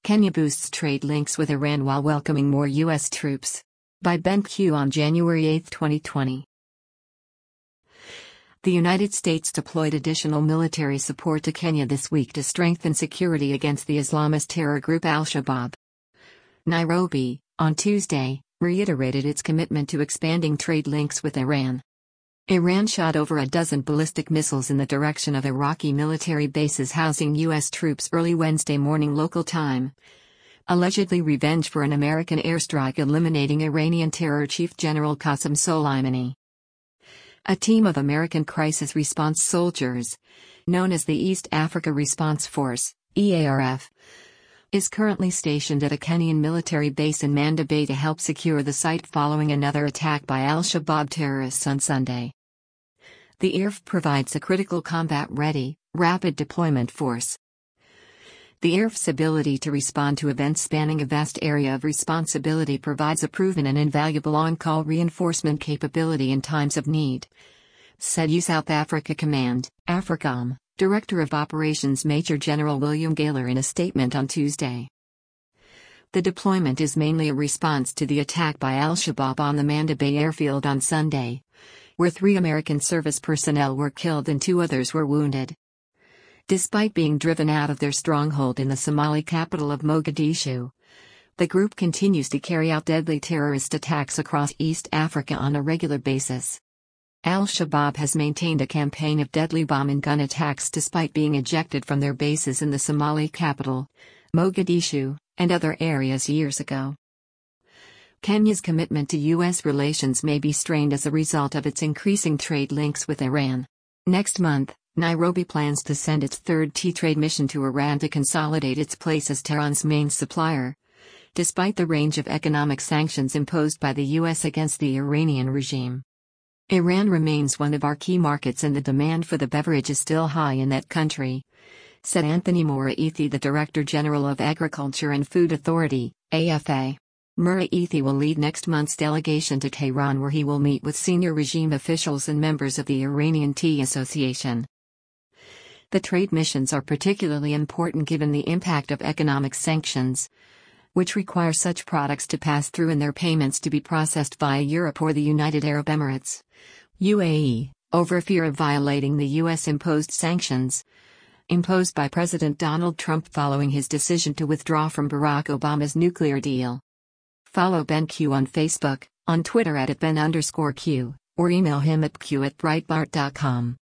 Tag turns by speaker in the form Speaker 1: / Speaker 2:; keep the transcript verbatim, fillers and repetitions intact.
Speaker 1: Kenya boosts trade links with Iran while welcoming more U S troops. By Ben Q on January eighth, twenty twenty. The United States deployed additional military support to Kenya this week to strengthen security against the Islamist terror group al-Shabaab. Nairobi, on Tuesday, reiterated its commitment to expanding trade links with Iran. Iran shot over a dozen ballistic missiles in the direction of Iraqi military bases housing U S troops early Wednesday morning local time, allegedly revenge for an American airstrike eliminating Iranian terror chief General Qasem Soleimani. A team of American crisis response soldiers, known as the East Africa Response Force, E A R F, is currently stationed at a Kenyan military base in Manda Bay to help secure the site following another attack by al-Shabaab terrorists on Sunday. The E A R F provides a critical combat-ready, rapid deployment force. The E A R F's ability to respond to events spanning a vast area of responsibility provides a proven and invaluable on-call reinforcement capability in times of need, said U South Africa Command, AFRICOM, Director of Operations Major General William Gaylor in a statement on Tuesday. The deployment is mainly a response to the attack by al-Shabaab on the Manda Bay airfield on Sunday, where three American service personnel were killed and two others were wounded. Despite being driven out of their stronghold in the Somali capital of Mogadishu, the group continues to carry out deadly terrorist attacks across East Africa on a regular basis. Al-Shabaab has maintained a campaign of deadly bomb and gun attacks despite being ejected from their bases in the Somali capital, Mogadishu, and other areas years ago. Kenya's commitment to U S relations may be strained as a result of its increasing trade links with Iran. Next month, Nairobi plans to send its third T-Trade mission to Iran to consolidate its place as Tehran's main supplier, despite the range of economic sanctions imposed by the U S against the Iranian regime. Iran remains one of our key markets and the demand for the beverage is still high in that country, said Anthony Moraethi, the Director General of Agriculture and Food Authority, A F A. Moraethi will lead next month's delegation to Tehran, where he will meet with senior regime officials and members of the Iranian Tea Association. The trade missions are particularly important given the impact of economic sanctions, which require such products to pass through and their payments to be processed via Europe or the United Arab Emirates, U A E, over fear of violating the U S-imposed sanctions, imposed by President Donald Trump following his decision to withdraw from Barack Obama's nuclear deal. Follow Ben Q on Facebook, on Twitter at, at Ben underscore Q, or email him at q at breitbart dot com.